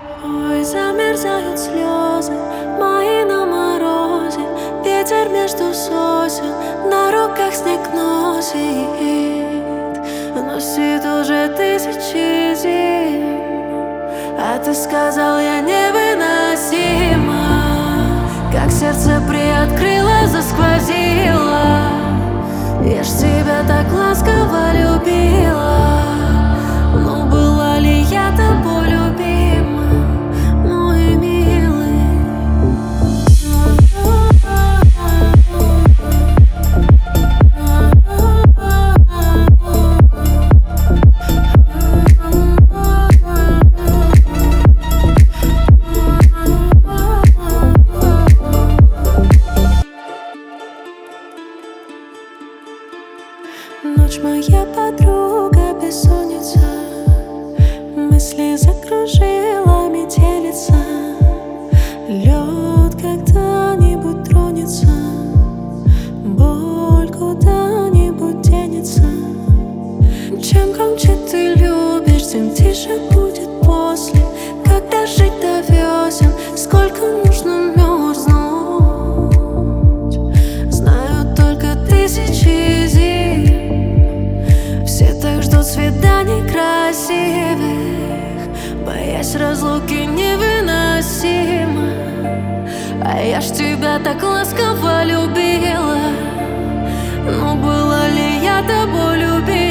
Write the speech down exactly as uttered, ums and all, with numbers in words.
Ой, замерзают слезы мои на морозе. Ветер между сосен, на руках снег носит. Носит уже тысячи зим, а ты сказал, я невыносима. Как сердце приоткрыло, засквозило. Я ж тебя так ласково любила. Но была ли я тобой любима, мой милый? Ночь моя подруга, бессонница. Мысли закружила метелица. Лед когда-нибудь тронется, боль куда-нибудь денется. Чем громче ты любишь, тем тише будет после. Когда жить до весен, сколько нужно мерзнуть, знаю только тысячи зим. Все так ждут свиданий красивых, боясь разлуки невыносимо. А я ж тебя так ласково любила. Но была ли я тобой любима?